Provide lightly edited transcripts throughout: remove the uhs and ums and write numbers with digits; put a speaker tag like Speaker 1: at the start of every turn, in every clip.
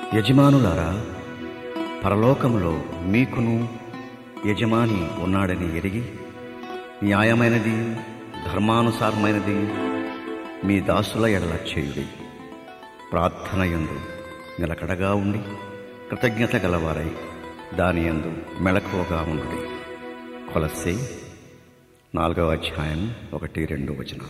Speaker 1: యజమానులారా, పరలోకములో మీకును యజమాని ఉన్నాడని ఎరిగి న్యాయమైనది ధర్మానుసారమైనది మీ దాసుల ఎడల చేయుడి. ప్రార్థన యందు నిలకడగా ఉండి కృతజ్ఞత గలవారై దాని యందు మెళకువగా ఉండుడి. కొలస్సీ 4:1-2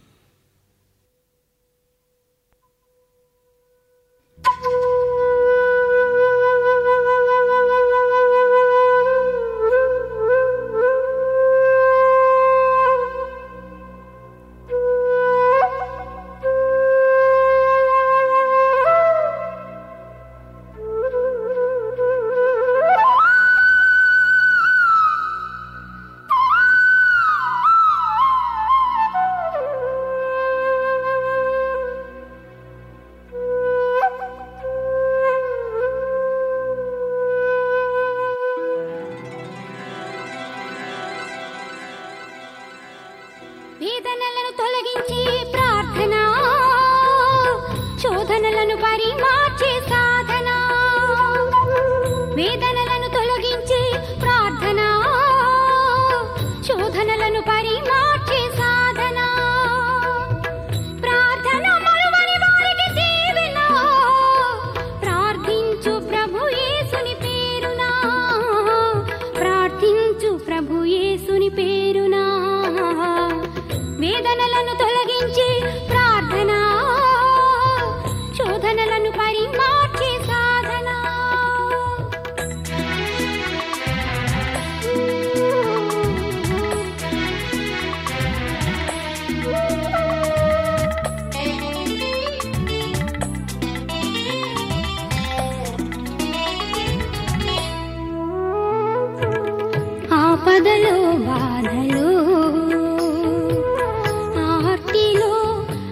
Speaker 2: వేదనలను తొలగించి ప్రార్థన, శోధనలను పరిమార్చే సాధన. వేదనలను తొలగించి ప్రార్థన, శోధనలను పరిమార్చే సాధన. ప్రార్థన మరువని వారికి దీవెన, ప్రార్థించు ప్రభు యేసుని పేరున, ప్రార్థించు ప్రభు యేసుని పేరున. వేదనలను తొలగించి ప్రార్థన, శోధనలను పరిమార్చే సాధన. ఆపదలో బాధలో ఆర్తిలో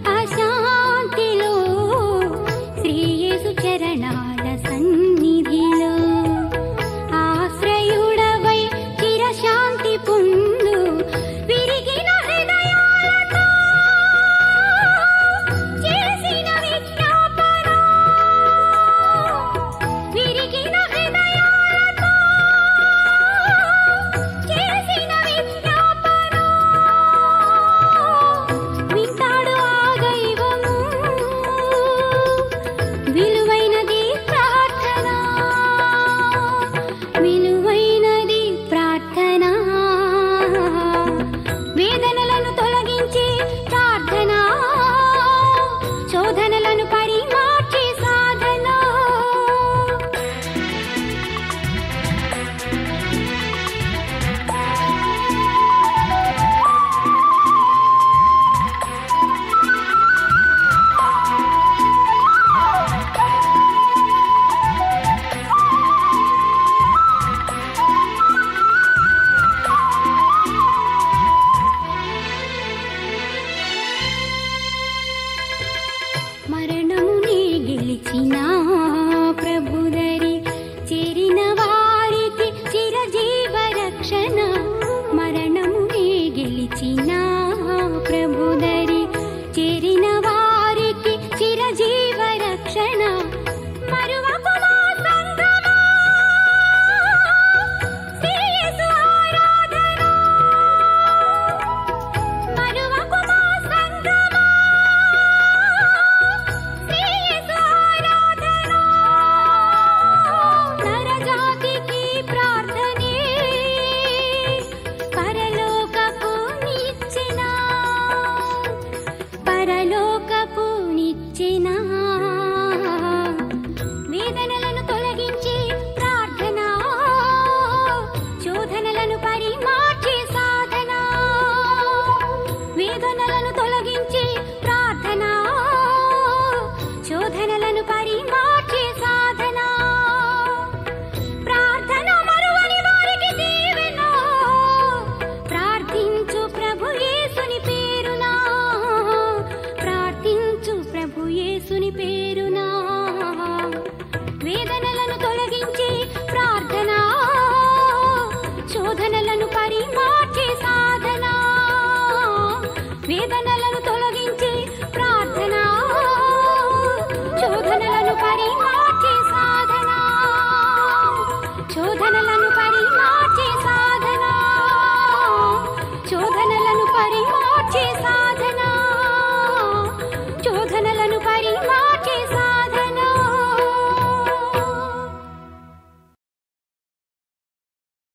Speaker 2: పరిమార్చే సాధన